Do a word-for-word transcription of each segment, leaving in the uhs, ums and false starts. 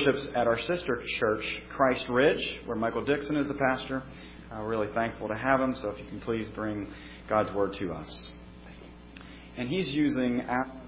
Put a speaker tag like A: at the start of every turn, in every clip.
A: worships at our sister church, Christ Ridge, where Michael Dixon is the pastor. Uh, we're really thankful to have him, so if you can please bring God's Word to us. And he's using...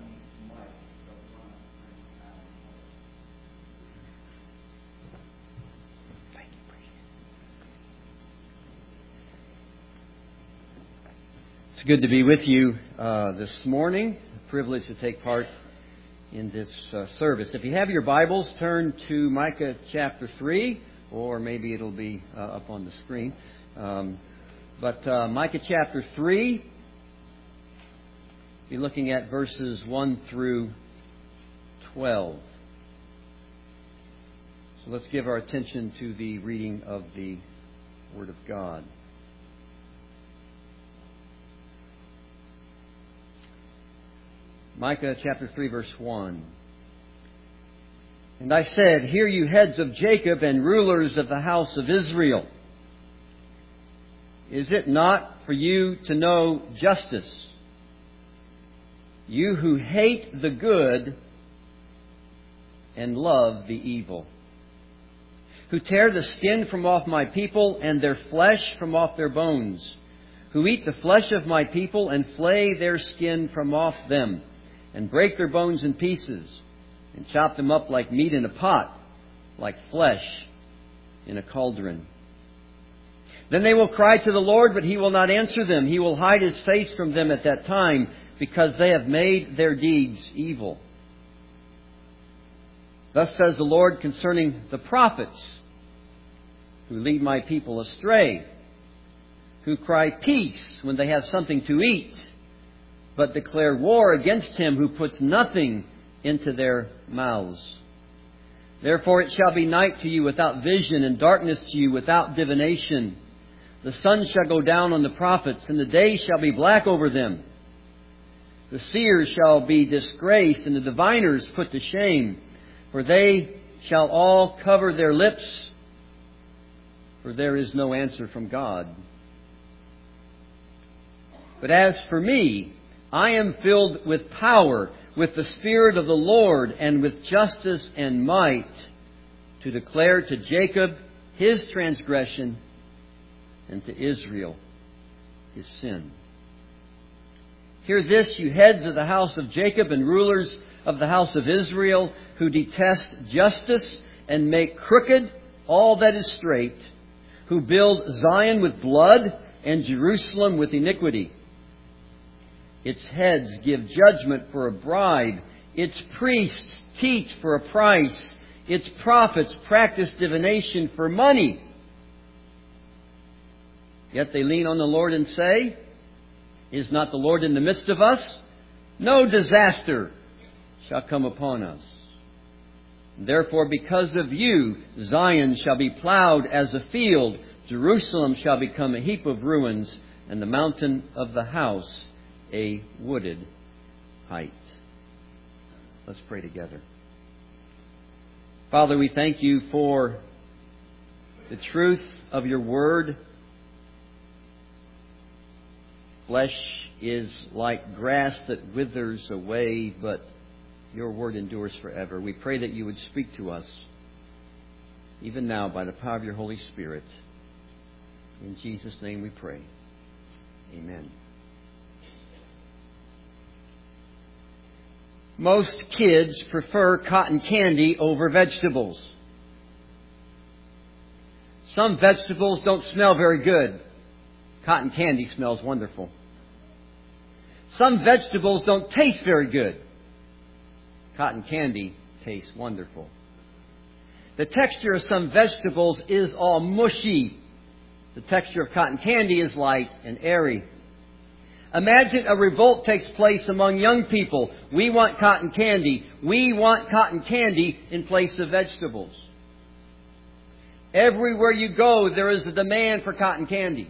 B: It's good to be with you uh, this morning. A privilege to take part in this uh, service. If you have your Bibles, turn to Micah chapter three, or maybe it'll be uh, up on the screen. Um, but uh, Micah chapter three, be looking at verses one through twelve. So let's give our attention to the reading of the Word of God. Micah chapter three, verse one. And I said, Hear you heads of Jacob and rulers of the house of Israel. Is it not for you to know justice? You who hate the good and love the evil. Who tear the skin from off my people and their flesh from off their bones. Who eat the flesh of my people and flay their skin from off them. And break their bones in pieces, and chop them up like meat in a pot, like flesh in a cauldron. Then they will cry to the Lord, but He will not answer them. He will hide His face from them at that time, because they have made their deeds evil. Thus says the Lord concerning the prophets, who lead my people astray, who cry peace when they have something to eat, but declare war against him who puts nothing into their mouths. Therefore it shall be night to you without vision, and darkness to you without divination. The sun shall go down on the prophets, and the day shall be black over them. The seers shall be disgraced, and the diviners put to shame. For they shall all cover their lips, for there is no answer from God. But as for me, I am filled with power, with the Spirit of the Lord, and with justice and might, to declare to Jacob his transgression, and to Israel his sin. Hear this, you heads of the house of Jacob and rulers of the house of Israel, who detest justice and make crooked all that is straight, who build Zion with blood and Jerusalem with iniquity. Its heads give judgment for a bribe. Its priests teach for a price. Its prophets practice divination for money. Yet they lean on the Lord and say, Is not the Lord in the midst of us? No disaster shall come upon us. Therefore, because of you, Zion shall be plowed as a field. Jerusalem shall become a heap of ruins, and the mountain of the house a wooded height. Let's pray together. Father, we thank you for the truth of your word. Flesh is like grass that withers away, but your word endures forever. We pray that you would speak to us, even now, by the power of your Holy Spirit. In Jesus' name we pray. Amen. Most kids prefer cotton candy over vegetables. Some vegetables don't smell very good. Cotton candy smells wonderful. Some vegetables don't taste very good. Cotton candy tastes wonderful. The texture of some vegetables is all mushy. The texture of cotton candy is light and airy. Imagine a revolt takes place among young people. We want cotton candy. We want cotton candy in place of vegetables. Everywhere you go, there is a demand for cotton candy.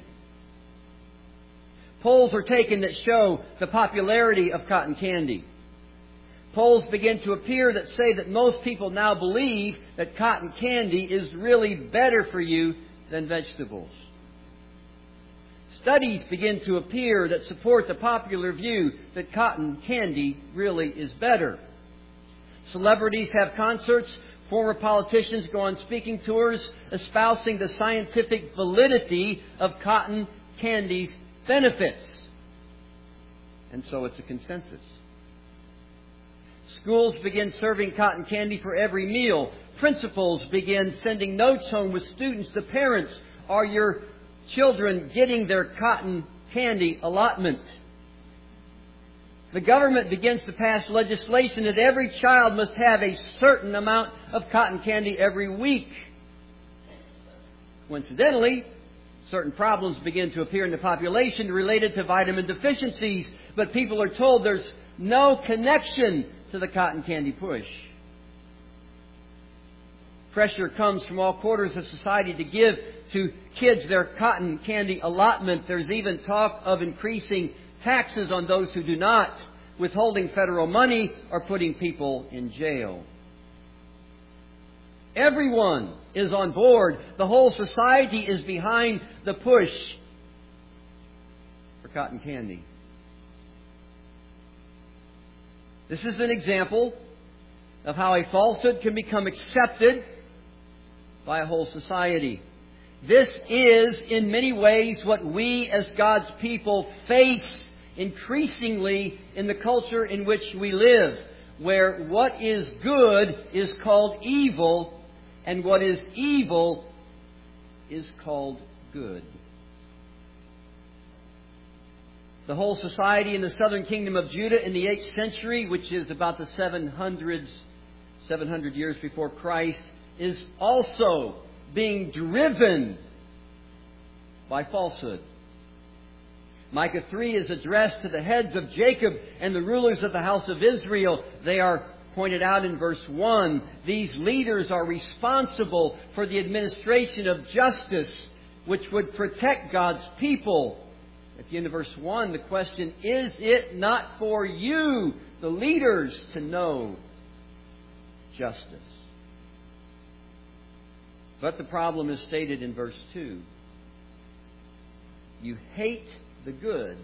B: Polls are taken that show the popularity of cotton candy. Polls begin to appear that say that most people now believe that cotton candy is really better for you than vegetables. Studies begin to appear that support the popular view that cotton candy really is better. Celebrities have concerts Former politicians go on speaking tours espousing the scientific validity of cotton candy's benefits. And so it's a consensus. Schools begin serving cotton candy for every meal. Principals begin sending notes home with students to parents. Are your children getting their cotton candy allotment? The government begins to pass legislation that every child must have a certain amount of cotton candy every week. Coincidentally, certain problems begin to appear in the population related to vitamin deficiencies, but people are told there's no connection to the cotton candy push. Pressure comes from all quarters of society to give to kids their cotton candy allotment. There's even talk of increasing taxes on those who do not, withholding federal money, or putting people in jail. Everyone is on board. The whole society is behind the push for cotton candy. This is an example of how a falsehood can become accepted by a whole society. This is, in many ways, what we as God's people face increasingly in the culture in which we live, where what is good is called evil, and what is evil is called good. The whole society in the southern kingdom of Judah in the eighth century, which is about the seven hundreds, seven hundred years before Christ, is also being driven by falsehood. Micah three is addressed to the heads of Jacob and the rulers of the house of Israel. They are pointed out in verse one. These leaders are responsible for the administration of justice, which would protect God's people. At the end of verse one, the question, is it not for you, the leaders, to know justice? But the problem is stated in verse two. You hate the good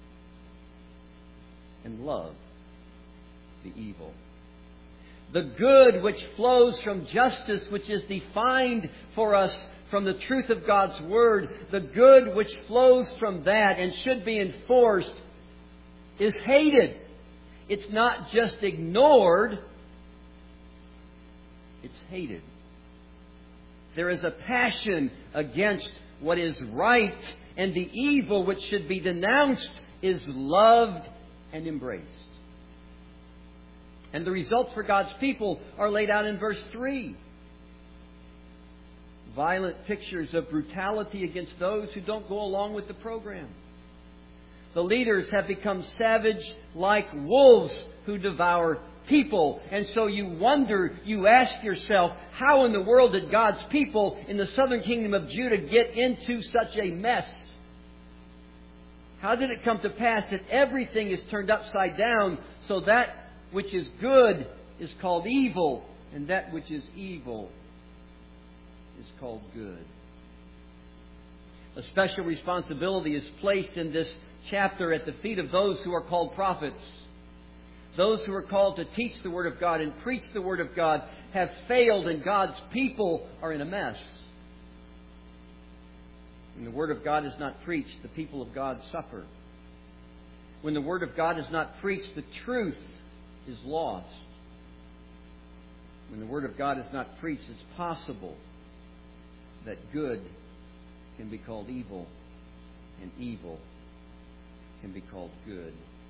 B: and love the evil. The good which flows from justice, which is defined for us from the truth of God's Word, the good which flows from that and should be enforced, is hated. It's not just ignored, it's hated. There is a passion against what is right, and the evil which should be denounced is loved and embraced. And the results for God's people are laid out in verse three. Violent pictures of brutality against those who don't go along with the program. The leaders have become savage like wolves who devour people. And so you wonder, you ask yourself, how in the world did God's people in the southern kingdom of Judah get into such a mess? How did it come to pass that everything is turned upside down, so that which is good is called evil, and that which is evil is called good? A special responsibility is placed in this chapter at the feet of those who are called prophets. Those who are called to teach the Word of God and preach the Word of God have failed, and God's people are in a mess. When the Word of God is not preached, the people of God suffer. When the Word of God is not preached, the truth is lost. When the Word of God is not preached, it's possible that good can be called evil, and evil can be called good.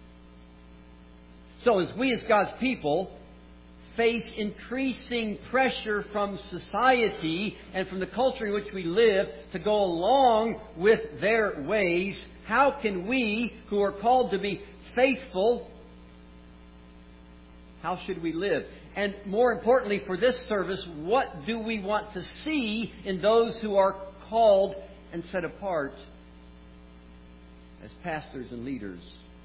B: So as we as God's people face increasing pressure from society and from the culture in which we live to go along with their ways, how can we, who are called to be faithful, how should we live? And more importantly for this service, what do we want to see in those who are called and set apart as pastors and leaders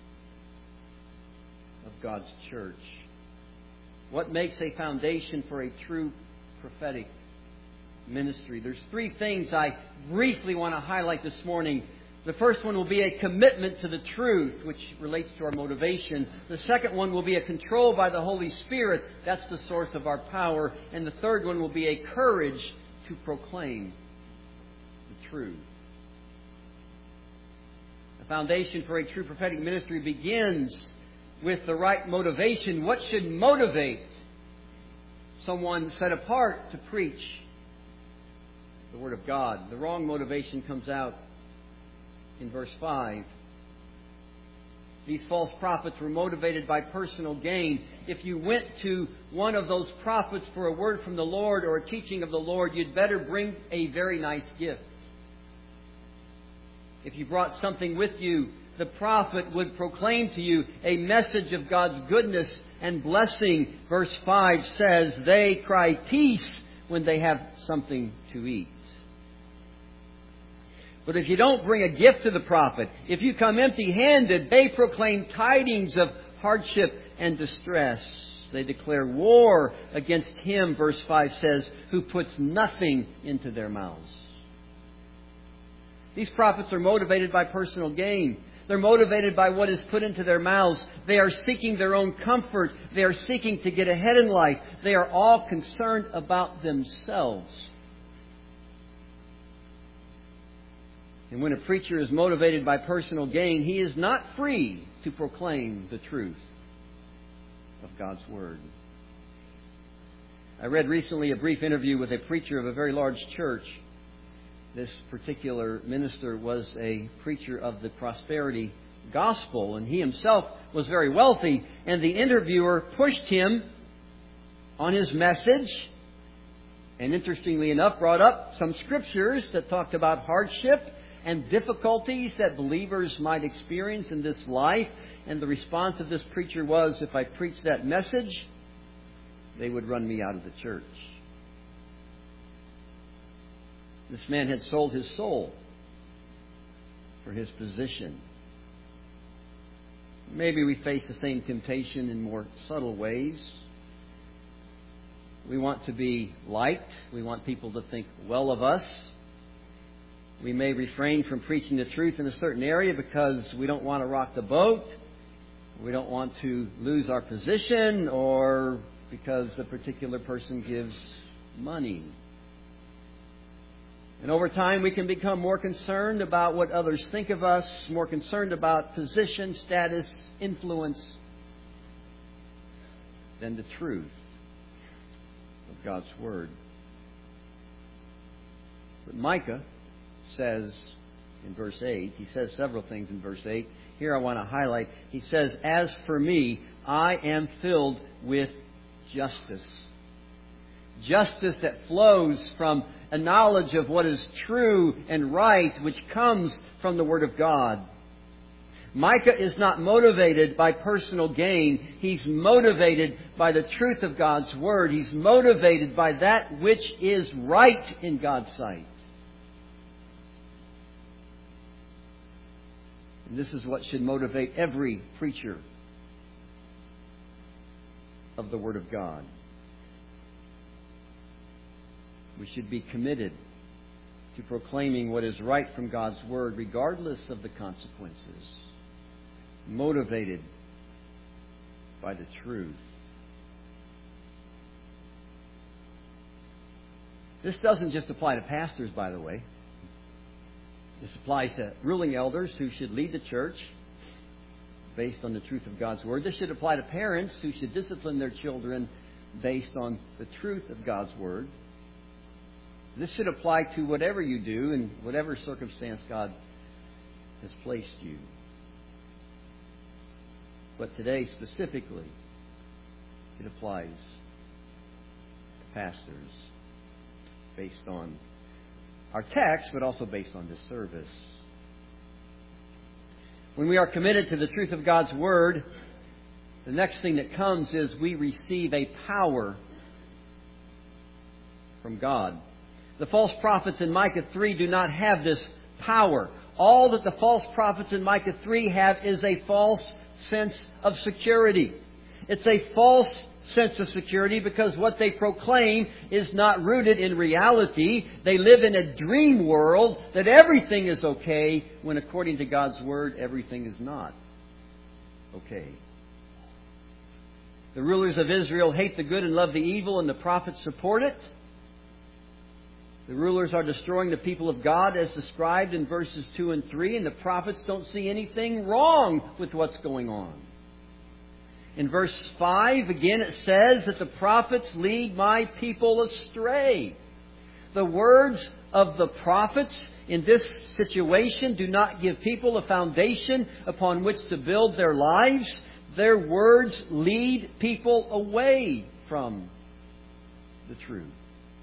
B: of God's church? What makes a foundation for a true prophetic ministry? There's three things I briefly want to highlight this morning The first one will be a commitment to the truth, which relates to our motivation. The second one will be a control by the Holy Spirit. That's the source of our power. And the third one will be a courage to proclaim the truth. The foundation for a true prophetic ministry begins with the right motivation. What should motivate someone set apart to preach the Word of God? The wrong motivation comes out in verse five. These false prophets were motivated by personal gain. If you went to one of those prophets for a word from the Lord or a teaching of the Lord, you'd better bring a very nice gift. If you brought something with you, the prophet would proclaim to you a message of God's goodness and blessing. Verse five says, they cry peace when they have something to eat. But if you don't bring a gift to the prophet, if you come empty-handed, they proclaim tidings of hardship and distress. They declare war against him, verse five says, who puts nothing into their mouths. These prophets are motivated by personal gain. They're motivated by what is put into their mouths. They are seeking their own comfort. They are seeking to get ahead in life. They are all concerned about themselves. And when a preacher is motivated by personal gain, he is not free to proclaim the truth of God's Word. I read recently a brief interview with a preacher of a very large church. This particular minister was a preacher of the prosperity gospel, and he himself was very wealthy. And the interviewer pushed him on his message, and interestingly enough, brought up some scriptures that talked about hardship and difficulties that believers might experience in this life. And the response of this preacher was, if I preached that message, they would run me out of the church. This man had sold his soul for his position. Maybe we face the same temptation in more subtle ways. We want to be liked. We want people to think well of us. We may refrain from preaching the truth in a certain area because we don't want to rock the boat. We don't want to lose our position, or because a particular person gives money. And over time we can become more concerned about what others think of us, more concerned about position, status, influence, than the truth of God's Word. But Micah says in verse eight, he says several things in verse eight. Here I want to highlight, he says, as for me, I am filled with justice. Justice that flows from a knowledge of what is true and right, which comes from the Word of God. Micah is not motivated by personal gain. He's motivated by the truth of God's Word. He's motivated by that which is right in God's sight. And this is what should motivate every preacher of the Word of God. We should be committed to proclaiming what is right from God's Word, regardless of the consequences. Motivated by the truth. This doesn't just apply to pastors, by the way. This applies to ruling elders who should lead the church based on the truth of God's Word. This should apply to parents who should discipline their children based on the truth of God's Word. This should apply to whatever you do in whatever circumstance God has placed you. But today specifically, it applies to pastors based on our text, but also based on this service. When we are committed to the truth of God's Word, the next thing that comes is we receive a power from God. The false prophets in Micah three do not have this power. All that the false prophets in Micah three have is a false sense of security. It's a false sense of security because what they proclaim is not rooted in reality. They live in a dream world that everything is okay when according to God's Word, everything is not okay. The rulers of Israel hate the good and love the evil, and the prophets support it. The rulers are destroying the people of God as described in verses two and three, and the prophets don't see anything wrong with what's going on. In verse five, again, it says that the prophets lead my people astray. The words of the prophets in this situation do not give people a foundation upon which to build their lives. Their words lead people away from the truth.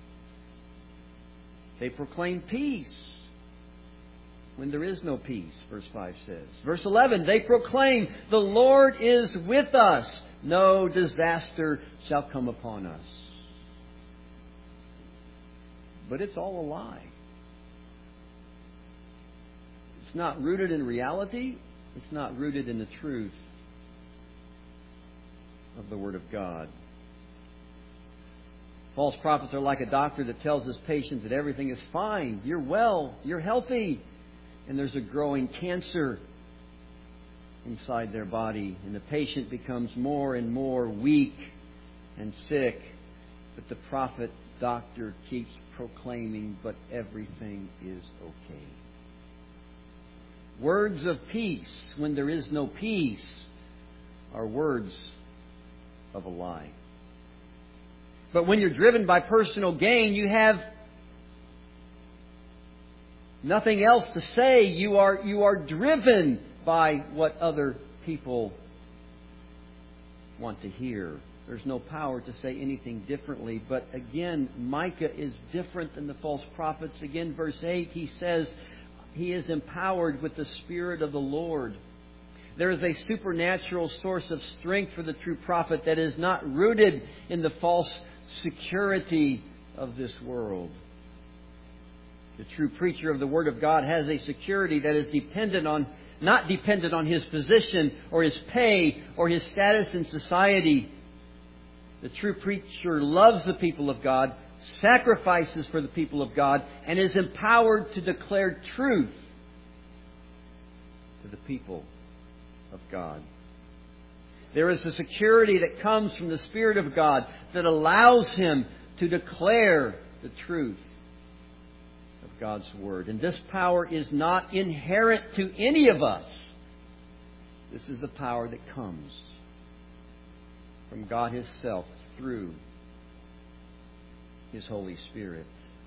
B: They proclaim peace when there is no peace, verse five says. Verse eleven, they proclaim, the Lord is with us. No disaster shall come upon us. But it's all a lie. It's not rooted in reality. It's not rooted in the truth of the Word of God. False prophets are like a doctor that tells his patient that everything is fine. You're well. You're healthy. And there's a growing cancer inside their body. And the patient becomes more and more weak and sick. But the prophet doctor keeps proclaiming, but everything is okay. Words of peace when there is no peace are words of a lie. But when you're driven by personal gain, you have nothing else to say. You are, you are driven by what other people want to hear. There's no power to say anything differently. But again, Micah is different than the false prophets. Again, verse eight, he says he is empowered with the Spirit of the Lord. There is a supernatural source of strength for the true prophet that is not rooted in the false security of this world. The true preacher of the Word of God has a security that is dependent on, not dependent on his position or his pay or his status in society. The true preacher loves the people of God, sacrifices for the people of God, and is empowered to declare truth to the people of God. There is a security that comes from the Spirit of God that allows him to declare the truth of God's Word. And this power is not inherent to any of us. This is a power that comes from God Himself through His Holy Spirit.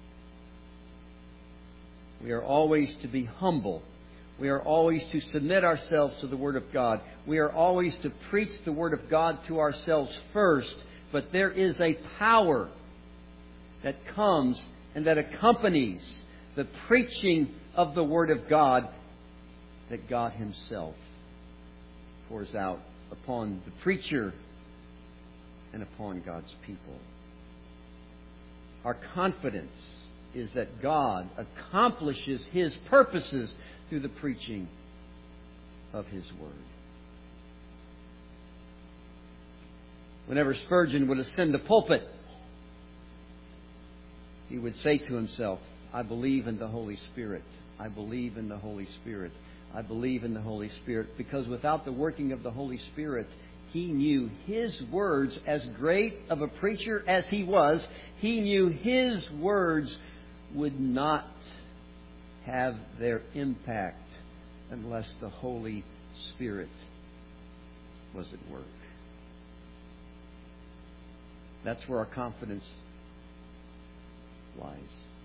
B: We are always to be humble. We are always to submit ourselves to the Word of God. We are always to preach the Word of God to ourselves first. But there is a power that comes and that accompanies the preaching of the Word of God that God Himself pours out upon the preacher and upon God's people. Our confidence is that God accomplishes His purposes through the preaching of His Word. Whenever Spurgeon would ascend the pulpit, he would say to himself, I believe in the Holy Spirit. I believe in the Holy Spirit. I believe in the Holy Spirit. Because without the working of the Holy Spirit, he knew his words, as great of a preacher as he was, he knew his words would not have their impact unless the Holy Spirit was at work. That's where our confidence lies.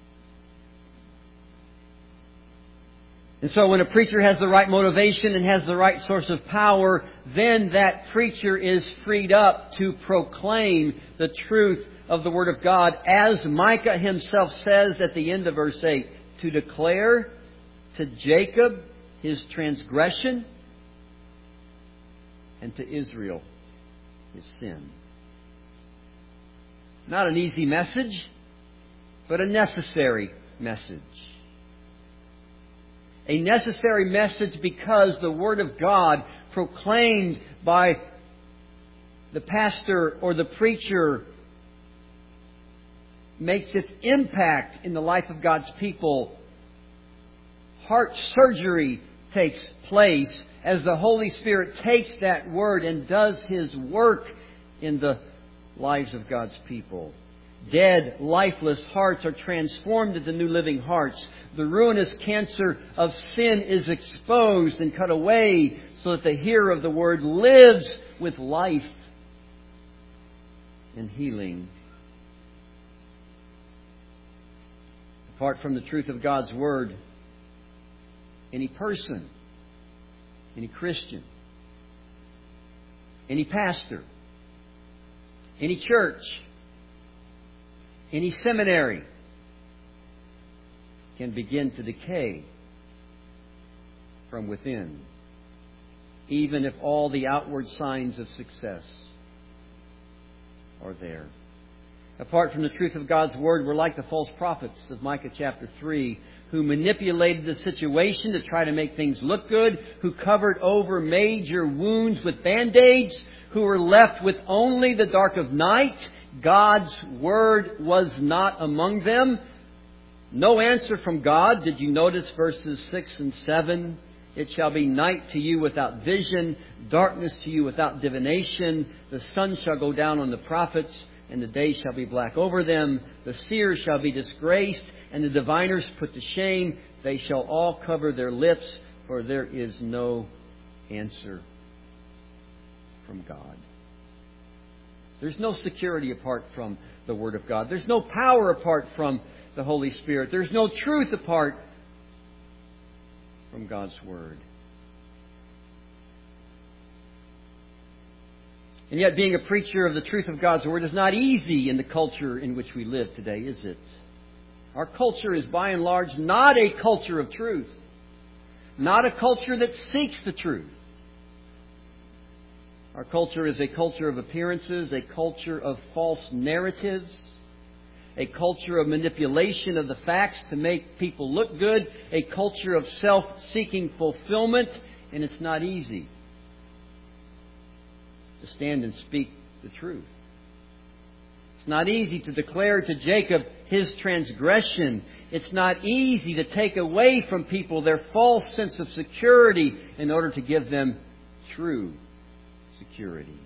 B: And so when a preacher has the right motivation and has the right source of power, then that preacher is freed up to proclaim the truth of the Word of God, as Micah himself says at the end of verse eight, to declare to Jacob his transgression and to Israel his sin. Not an easy message, but a necessary message. A necessary message because the Word of God proclaimed by the pastor or the preacher makes its impact in the life of God's people, heart surgery takes place as the Holy Spirit takes that Word and does His work in the lives of God's people. Dead, lifeless hearts are transformed into new living hearts. The ruinous cancer of sin is exposed and cut away so that the hearer of the Word lives with life and healing. Apart from the truth of God's Word, any person, any Christian, any pastor, any church, any seminary can begin to decay from within, even if all the outward signs of success are there. Apart from the truth of God's Word, we're like the false prophets of Micah chapter three, who manipulated the situation to try to make things look good, who covered over major wounds with band-aids, who were left with only the dark of night. God's Word was not among them. No answer from God. Did you notice verses six and seven? It shall be night to you without vision, darkness to you without divination. The sun shall go down on the prophets, and the day shall be black over them. The seers shall be disgraced, and the diviners put to shame. They shall all cover their lips, for there is no answer from God. There's no security apart from the Word of God. There's no power apart from the Holy Spirit. There's no truth apart from God's Word. And yet being a preacher of the truth of God's Word is not easy in the culture in which we live today, is it? Our culture is by and large not a culture of truth. Not a culture that seeks the truth. Our culture is a culture of appearances, a culture of false narratives, a culture of manipulation of the facts to make people look good, a culture of self-seeking fulfillment, and it's not easy to stand and speak the truth. It's not easy to declare to Jacob his transgression. It's not easy to take away from people their false sense of security in order to give them true security.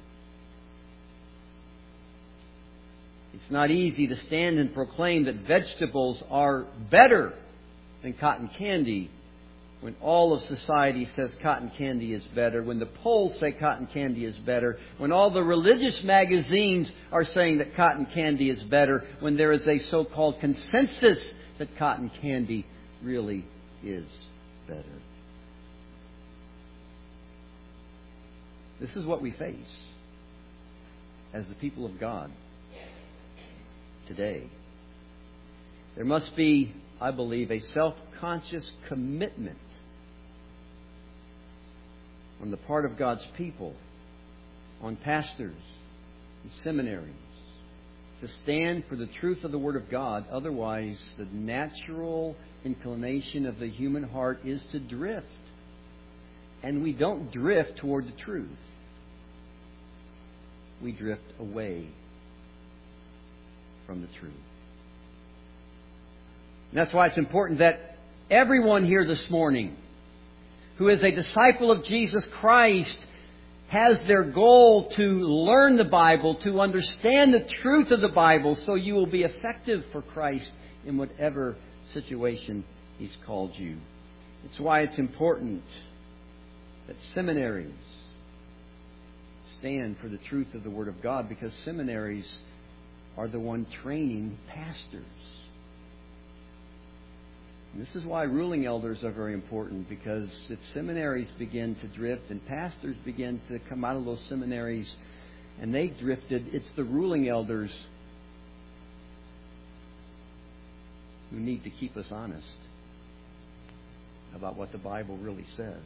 B: It's not easy to stand and proclaim that vegetables are better than cotton candy when all of society says cotton candy is better, when the polls say cotton candy is better, when all the religious magazines are saying that cotton candy is better, when there is a so-called consensus that cotton candy really is better. This is what we face as the people of God today. There must be, I believe, a self-conscious commitment on the part of God's people, on pastors and seminaries, to stand for the truth of the Word of God. Otherwise, the natural inclination of the human heart is to drift. And we don't drift toward the truth. We drift away from the truth. And that's why it's important that everyone here this morning who is a disciple of Jesus Christ has their goal to learn the Bible, to understand the truth of the Bible, so you will be effective for Christ in whatever situation He's called you. It's why it's important that seminaries stand for the truth of the Word of God, because seminaries are the one training pastors. And this is why ruling elders are very important, because if seminaries begin to drift and pastors begin to come out of those seminaries and they drifted, it's the ruling elders who need to keep us honest about what the Bible really says.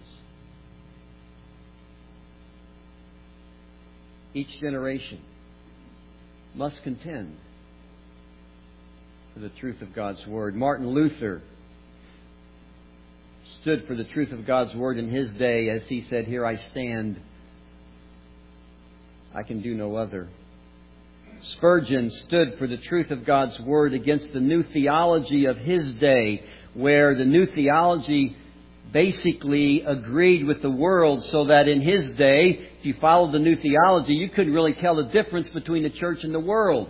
B: Each generation must contend for the truth of God's Word. Martin Luther stood for the truth of God's Word in his day as he said, "Here I stand. I can do no other. Spurgeon stood for the truth of God's Word against the new theology of his day, where the new theology basically agreed with the world, so that in his day, if you followed the new theology, you couldn't really tell the difference between the church and the world.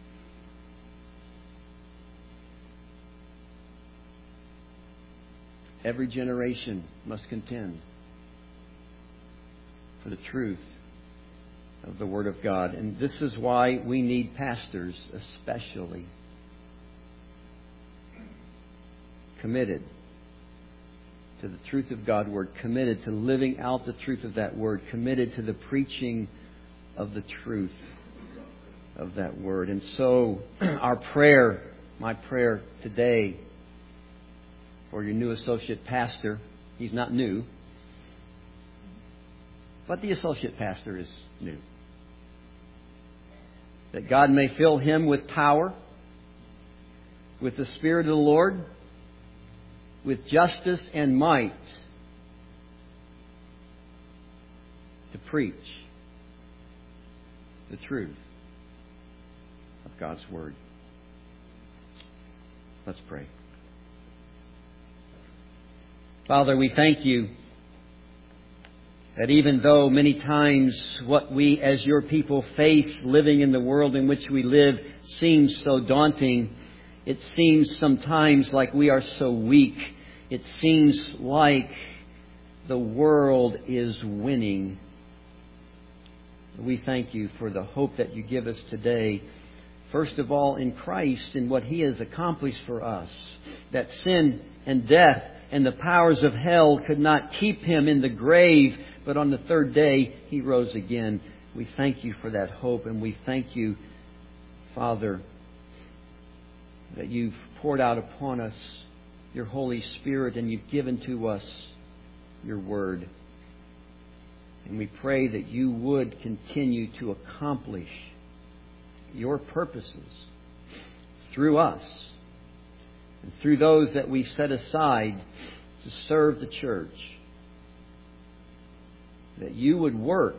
B: Every generation must contend for the truth of the Word of God. And this is why we need pastors, especially committed to the truth of God's Word, committed to living out the truth of that Word, committed to the preaching of the truth of that Word. And so our prayer, my prayer today for your new associate pastor, he's not new, but the associate pastor is new. That God may fill him with power, with the Spirit of the Lord, with justice and might to preach the truth of God's Word. Let's pray. Father, we thank You that even though many times what we as Your people face living in the world in which we live seems so daunting, it seems sometimes like we are so weak. It seems like the world is winning. We thank You for the hope that You give us today. First of all, in Christ and what He has accomplished for us. That sin and death and the powers of hell could not keep Him in the grave, but on the third day He rose again. We thank You for that hope, and we thank You, Father, that You've poured out upon us Your Holy Spirit and You've given to us Your Word. And we pray that You would continue to accomplish Your purposes through us and through those that we set aside to serve the church. That You would work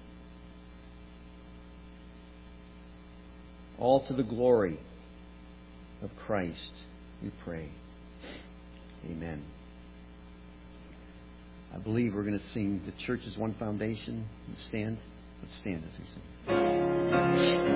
B: all to the glory of Christ, we pray. Amen. I believe we're going to sing The Church is One Foundation. Let's stand. Let's stand as we sing.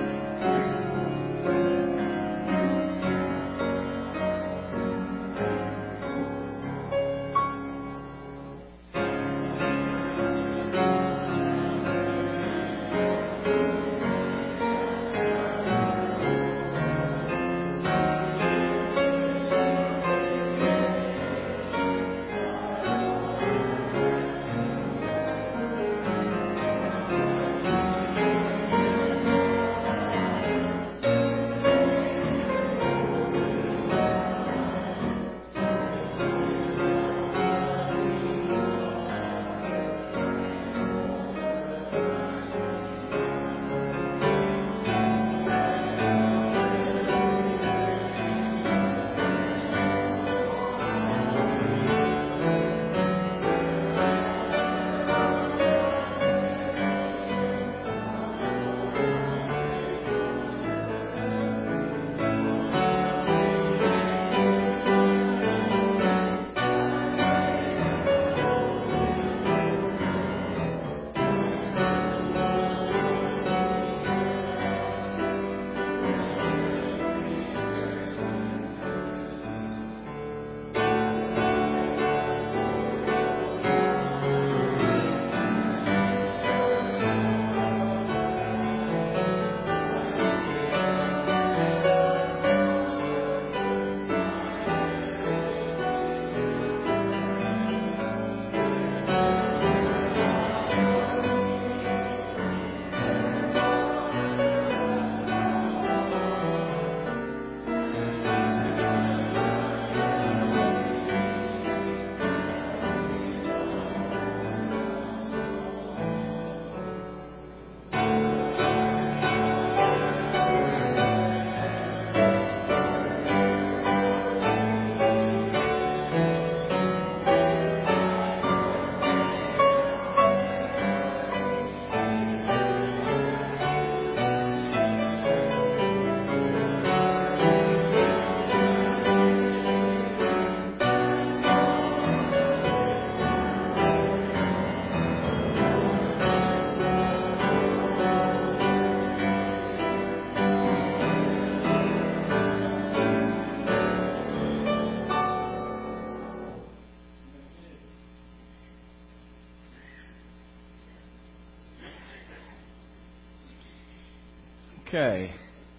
A: Okay.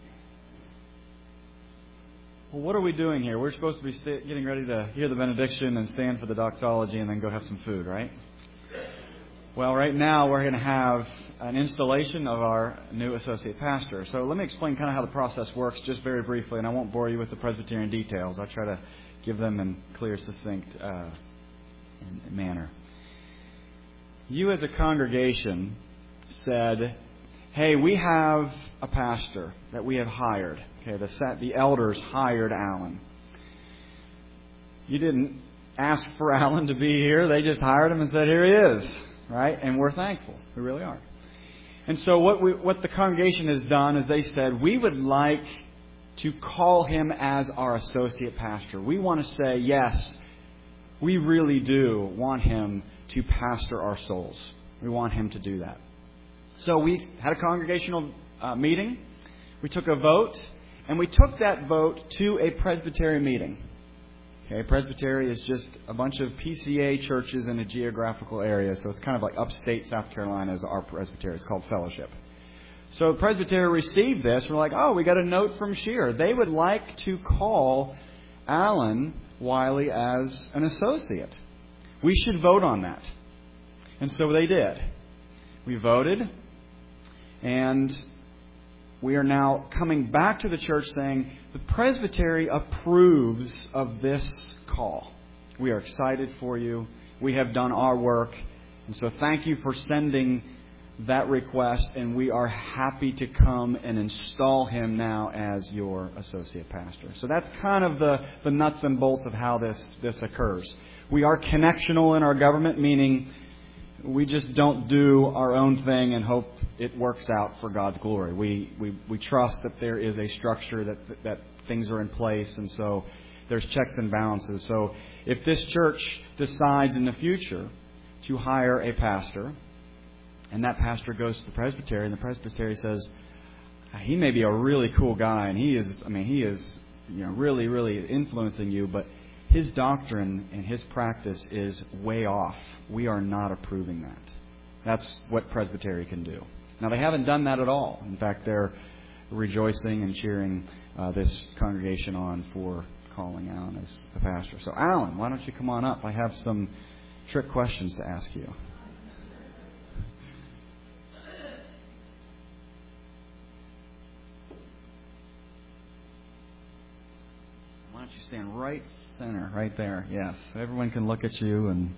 A: Well, what are we doing here? We're supposed to be st- getting ready to hear the benediction and stand for the doxology and then go have some food, right? Well, right now we're going to have an installation of our new associate pastor. So let me explain kind of how the process works just very briefly, and I won't bore you with the Presbyterian details. I'll try to give them in clear, succinct uh, manner. You as a congregation said, hey, we have a pastor that we have hired. Okay, the, the elders hired Alan. You didn't ask for Alan to be here. They just hired him and said, here he is. Right? And we're thankful. We really are. And so what we, what the congregation has done is they said, we would like to call him as our associate pastor. We want to say, yes, we really do want him to pastor our souls. We want him to do that. So we had a congregational uh, meeting. We took a vote, and we took that vote to a presbytery meeting. Okay, presbytery is just a bunch of P C A churches in a geographical area, so it's kind of like upstate South Carolina is our presbytery. It's called Fellowship. So presbytery received this. We're like, oh, we got a note from Shear. They would like to call Alan Wiley as an associate. We should vote on that. And so they did. We voted, and we are now coming back to the church saying, the presbytery approves of this call. We are excited for you. We have done our work. And so thank you for sending that request. And we are happy to come and install him now as your associate pastor. So that's kind of the, the nuts and bolts of how this, this occurs. We are connectional in our government, meaning we just don't do our own thing and hope it works out for God's glory. We we, we trust that there is a structure, that that things are in place, and so there's checks and balances. So if this church decides in the future to hire a pastor, and that pastor goes to the presbytery, and the presbytery says, he may be a really cool guy, and he is, I mean, he is, you know, really, really influencing you, but his doctrine and his practice is way off. We are not approving that. That's what presbytery can do. Now, they haven't done that at all. In fact, they're rejoicing and cheering uh, this congregation on for calling Alan as the pastor. So, Alan, why don't you come on up? I have some trick questions to ask you. Why don't you stand right center, right there? Yes, everyone can look at you. And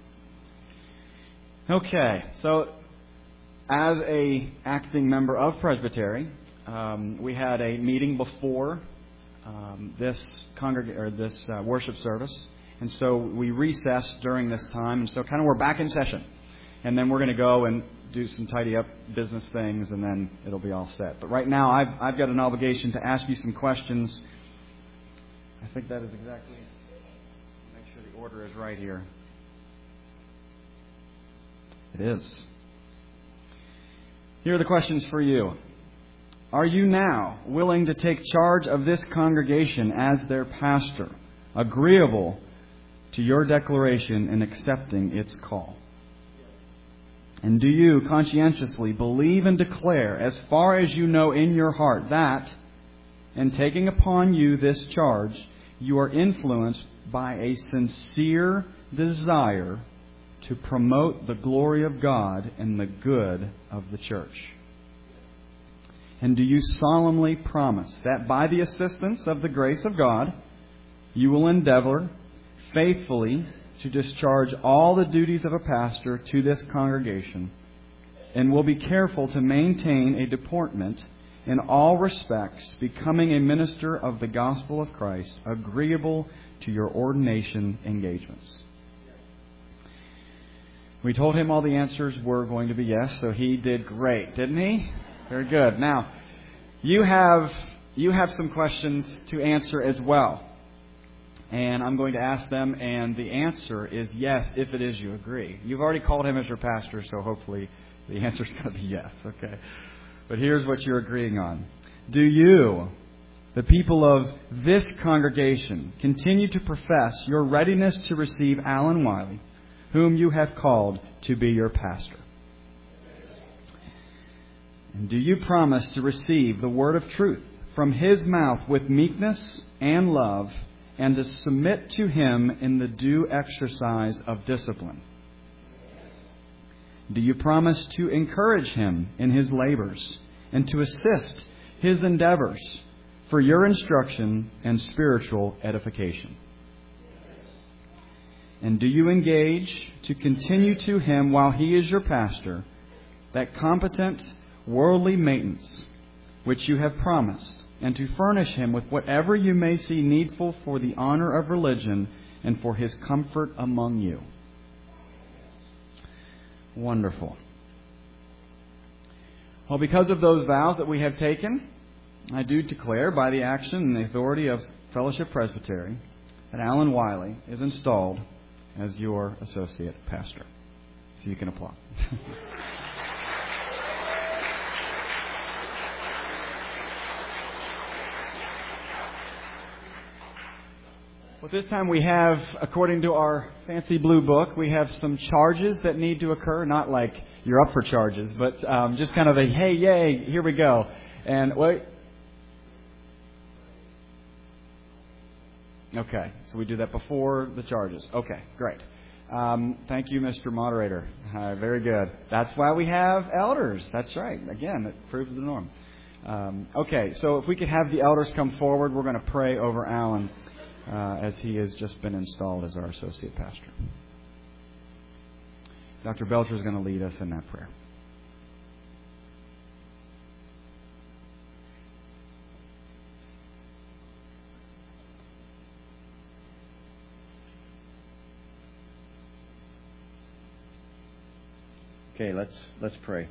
A: okay, so as a acting member of Presbytery, um, we had a meeting before um, this congreg- or this uh, worship service, and so we recessed during this time, and so kind of we're back in session, and then we're going to go and do some tidy up business things, and then it'll be all set. But right now, I've I've got an obligation to ask you some questions. I think that is exactly. Make sure the order is right here. It is. Here are the questions for you. Are you now willing to take charge of this congregation as their pastor, agreeable to your declaration and accepting its call? And do you conscientiously believe and declare, as far as you know in your heart, that, in taking upon you this charge, you are influenced by a sincere desire to promote the glory of God and the good of the church? And do you solemnly promise that by the assistance of the grace of God, you will endeavor faithfully to discharge all the duties of a pastor to this congregation, and will be careful to maintain a deportment in all respects becoming a minister of the gospel of Christ, agreeable to your ordination engagements? We told him all the answers were going to be yes, so he did great, didn't he? Very good. Now, you have you have some questions to answer as well. And I'm going to ask them, and the answer is yes, if it is you agree. You've already called him as your pastor, so hopefully the answer is going to be yes, okay? But here's what you're agreeing on. Do you, the people of this congregation, continue to profess your readiness to receive Alan Wiley, whom you have called to be your pastor? And do you promise to receive the word of truth from His mouth with meekness and love, and to submit to Him in the due exercise of discipline? Do you promise to encourage Him in His labors and to assist His endeavors for your instruction and spiritual edification? And do you engage to continue to Him while He is your pastor that competent worldly maintenance which you have promised, and to furnish Him with whatever you may see needful for the honor of religion and for His comfort among you? Wonderful. Well, because of those vows that we have taken, I do declare by the action and the authority of Fellowship Presbytery that Alan Wiley is installed as your associate pastor. So you can applaud. Well, this time we have, according to our fancy blue book, we have some charges that need to occur. Not like you're up for charges, but um, just kind of a, hey, yay, here we go. And wait. Okay, so we do that before the charges. Okay, great. Um, thank you, Mister Moderator. Uh, very good. That's why we have elders. That's right. Again, it proves the norm. Um, okay, so if we could have the elders come forward, we're going to pray over Alan. Uh, as he has just been installed as our associate pastor. Doctor Belcher is going to lead us in that prayer.
B: Okay, let's let's pray.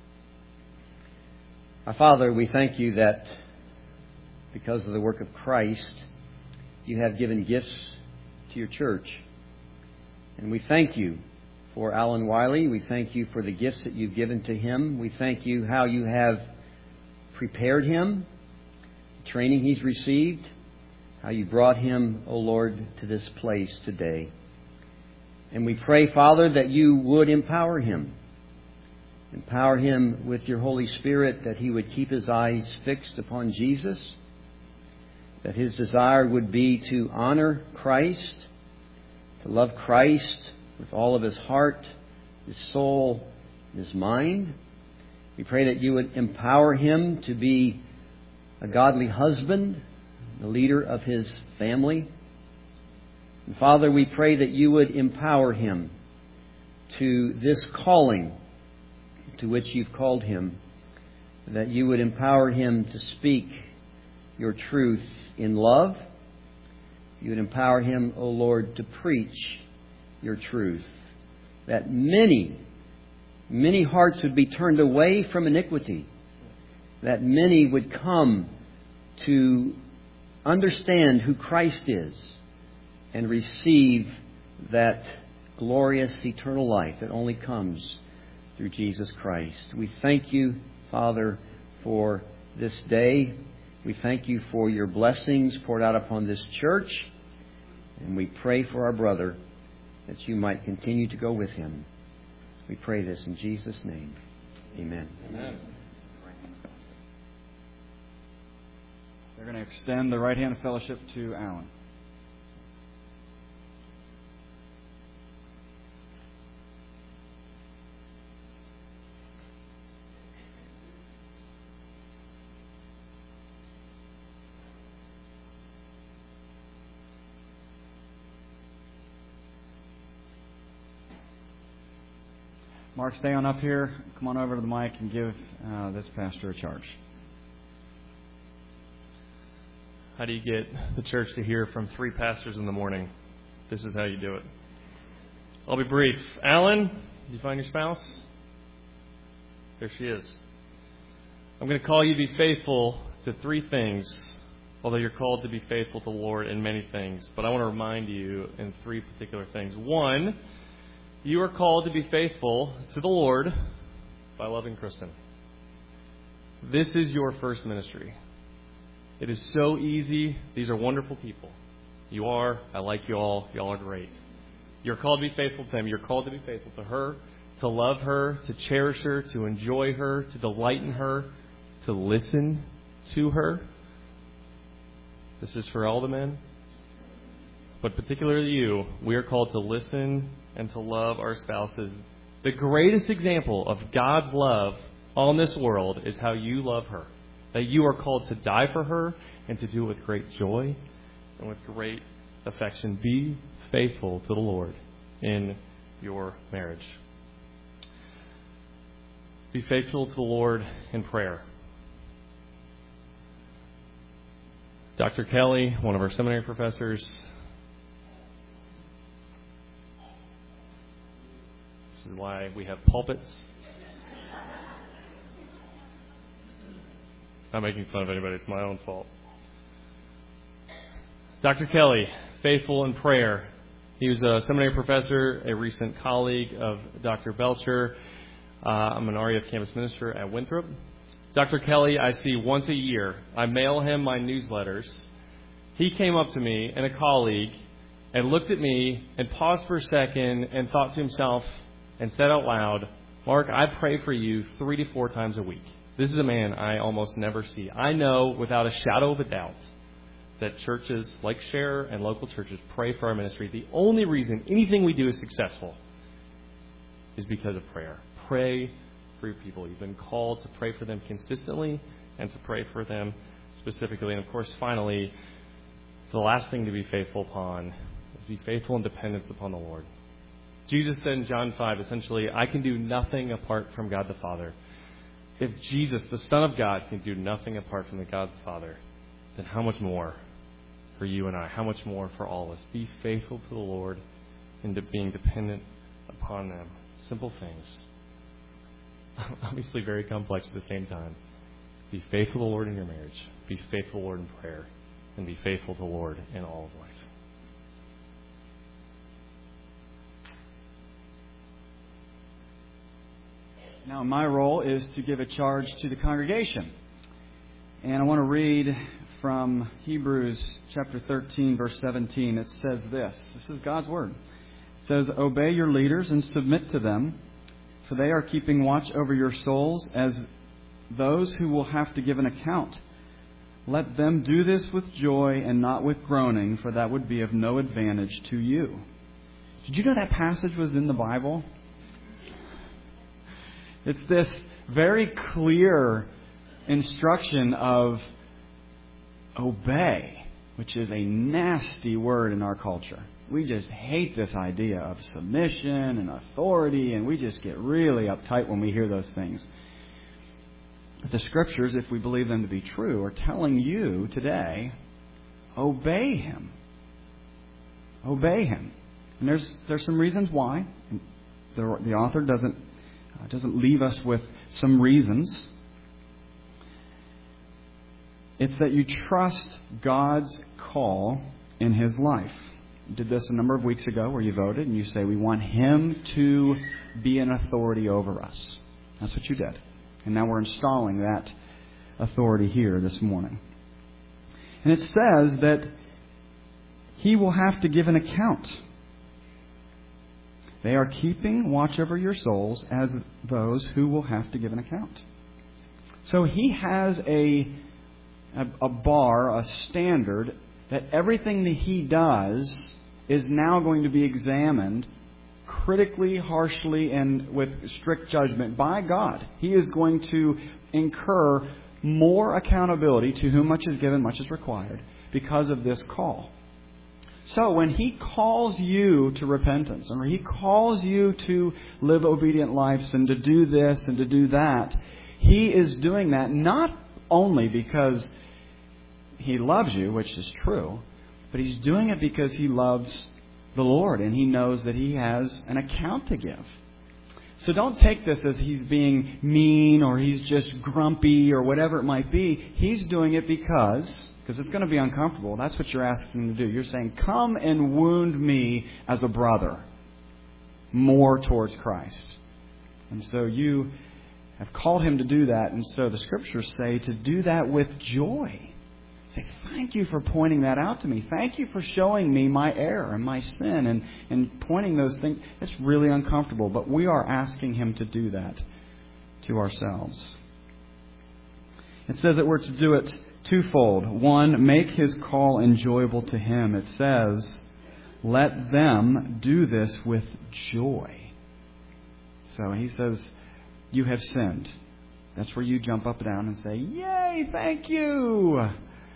B: Our Father, we thank You that because of the work of Christ, You have given gifts to Your church. And we thank You for Alan Wiley. We thank You for the gifts that You've given to him. We thank You how You have prepared him, the training he's received, how You brought him, O Lord, to this place today. And we pray, Father, that You would empower him. Empower him with Your Holy Spirit, that he would keep his eyes fixed upon Jesus, that his desire would be to honor Christ, to love Christ with all of his heart, his soul, his mind. We pray that You would empower him to be a godly husband, the leader of his family. And Father, we pray that You would empower him to this calling to which You've called him, that You would empower him to speak Your truth in love. You would empower him, O Lord, to preach Your truth, that many, many hearts would be turned away from iniquity, that many would come to understand who Christ is and receive that glorious eternal life that only comes through Jesus Christ. We thank You, Father, for this day. We thank You for Your blessings poured out upon this church. And we pray for our brother that You might continue to go with him. We pray this in Jesus' name. Amen.
A: Amen. They're going to extend the right hand of fellowship to Alan. Mark, stay on up here. Come on over to the mic and give uh, this pastor a charge.
C: How do you get the church to hear from three pastors in the morning? This is how you do it. I'll be brief. Alan, did you find your spouse? There she is. I'm going to call you to be faithful to three things, although you're called to be faithful to the Lord in many things. But I want to remind you in three particular things. One, you are called to be faithful to the Lord by loving Kristen. This is your first ministry. It is so easy. These are wonderful people. You are. I like you all. You all are great. You're called to be faithful to them. You're called to be faithful to her. to love her, to cherish her, to enjoy her, to delight in her, to listen to her. This is for all the men. But particularly you, we are called to listen and to love our spouses. The greatest example of God's love on this world is how you love her. That you are called to die for her and to do it with great joy and with great affection. Be faithful to the Lord in your marriage. Be faithful to the Lord in prayer. Doctor Kelly, one of our seminary professors, this is why we have pulpits. I'm not making fun of anybody. It's my own fault. Doctor Kelly, faithful in prayer. He was a seminary professor, a recent colleague of Doctor Belcher. Uh, I'm an R E F campus minister at Winthrop. Doctor Kelly, I see once a year. I mail him my newsletters. He came up to me and a colleague and looked at me and paused for a second and thought to himself and said out loud, "Mark, I pray for you three to four times a week." This is a man I almost never see. I know without a shadow of a doubt that churches like Share and local churches pray for our ministry. The only reason anything we do is successful is because of prayer. Pray for your people. You've been called to pray for them consistently and to pray for them specifically. And of course, finally, the last thing to be faithful upon is be faithful in dependence upon the Lord. Jesus said in John five, essentially, I can do nothing apart from God the Father. If Jesus, the Son of God, can do nothing apart from the God the Father, then how much more for you and I? How much more for all of us? Be faithful to the Lord and to being dependent upon them. Simple things. Obviously very complex at the same time. Be faithful to the Lord in your marriage. Be faithful to the Lord in prayer. And be faithful to the Lord in all of life.
A: Now, my role is to give a charge to the congregation. And I want to read from Hebrews chapter thirteen, verse seventeen. It says this. This is God's word. It says, "Obey your leaders and submit to them, for they are keeping watch over your souls as those who will have to give an account. Let them do this with joy and not with groaning, for that would be of no advantage to you." Did you know that passage was in the Bible? It's this very clear instruction of obey, which is a nasty word in our culture. We just hate this idea of submission and authority, and we just get really uptight when we hear those things. But the Scriptures, if we believe them to be true, are telling you today, obey Him. Obey Him. And there's there's some reasons why. The, the author doesn't uh, doesn't leave us with some reasons. It's that you trust God's call in His life. You did this a number of weeks ago where you voted and you say we want Him to be an authority over us. That's what you did. And now we're installing that authority here this morning. And it says that He will have to give an account. They are keeping watch over your souls as those who will have to give an account. So He has a, a, a bar, a standard, that everything that He does is now going to be examined critically, harshly, and with strict judgment by God. He is going to incur more accountability. To whom much is given, much is required, because of this call. So when He calls you to repentance, or He calls you to live obedient lives and to do this and to do that, He is doing that not only because He loves you, which is true, but He's doing it because He loves the Lord and He knows that He has an account to give. So don't take this as He's being mean or He's just grumpy or whatever it might be. He's doing it because, because it's going to be uncomfortable. That's what you're asking Him to do. You're saying, come and wound me as a brother more towards Christ. And so you have called Him to do that. And so the Scriptures say to do that with joy. say, thank you for pointing that out to me. Thank you for showing me my error and my sin and, and pointing those things. It's really uncomfortable, but we are asking Him to do that to ourselves. It says that we're to do it twofold. One, make His call enjoyable to Him. It says, let them do this with joy. So He says, you have sinned. That's where you jump up and down and say, yay, thank you.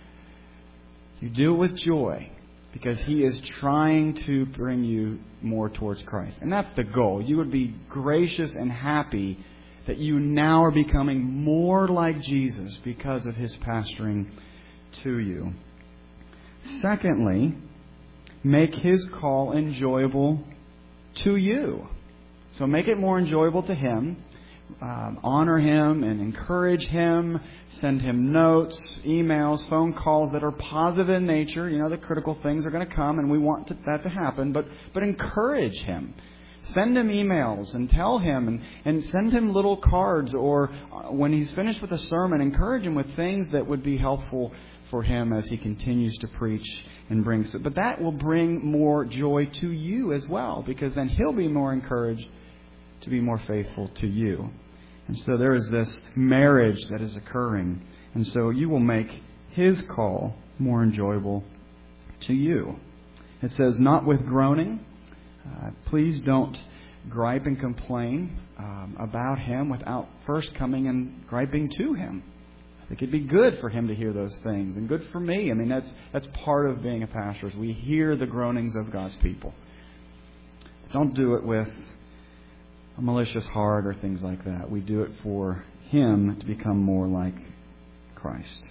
A: You do it with joy because He is trying to bring you more towards Christ. And that's the goal. You would be gracious and happy that you now are becoming more like Jesus because of His pastoring to you. Secondly, make His call enjoyable to you. So make it more enjoyable to Him. Um, honor Him and encourage Him. Send Him notes, emails, phone calls that are positive in nature. You know, the critical things are going to come and we want to, that to happen. But, but encourage Him. Send Him emails and tell Him and, and send Him little cards. Or when He's finished with a sermon, encourage Him with things that would be helpful for Him as He continues to preach and bring. But that will bring more joy to you as well, because then He'll be more encouraged to be more faithful to you. And so there is this marriage that is occurring. And so you will make His call more enjoyable to you. It says, not with groaning. Uh, please don't gripe and complain um, about Him without first coming and griping to Him. I think it'd be good for Him to hear those things, and good for me. I mean, that's that's part of being a pastor, is we hear the groanings of God's people. Don't do it with a malicious heart or things like that. We do it for Him to become more like Christ.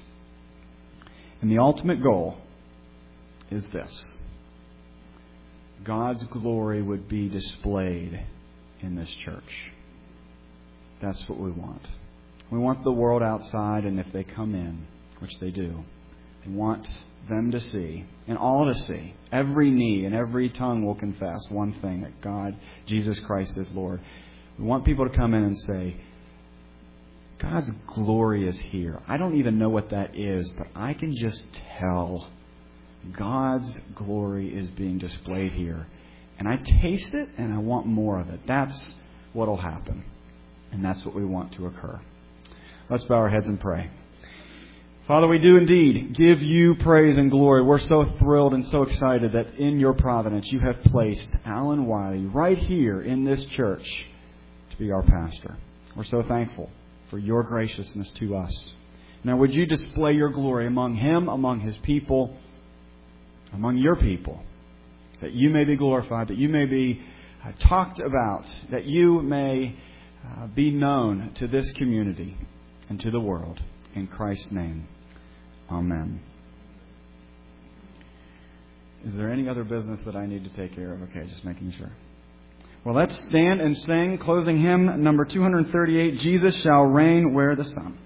A: And the ultimate goal is this: God's glory would be displayed in this church. That's what we want. We want the world outside, and if they come in, which they do, we want them to see, and all to see, every knee and every tongue will confess one thing, that God, Jesus Christ is Lord. We want people to come in and say, God's glory is here. I don't even know what that is, but I can just tell God's glory is being displayed here. And I taste it, and I want more of it. That's what will happen. And that's what we want to occur. Let's bow our heads and pray. Father, we do indeed give You praise and glory. We're so thrilled and so excited that in Your providence You have placed Alan Wiley right here in this church to be our pastor. We're so thankful for Your graciousness to us. Now, would You display Your glory among him, among his people, among Your people, that You may be glorified, that You may be uh, talked about, that You may uh, be known to this community and to the world. In Christ's name, amen. Is there any other business that I need to take care of? Okay, just making sure. Well, let's stand and sing closing hymn number two thirty-eight, Jesus Shall Reign Where the Sun.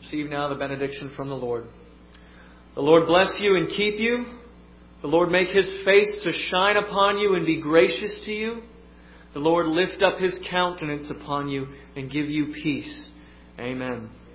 D: Receive now the benediction from the Lord. The Lord bless you and keep you. The Lord make His face to shine upon you and be gracious to you. The Lord lift up His countenance upon you and give you peace. Amen.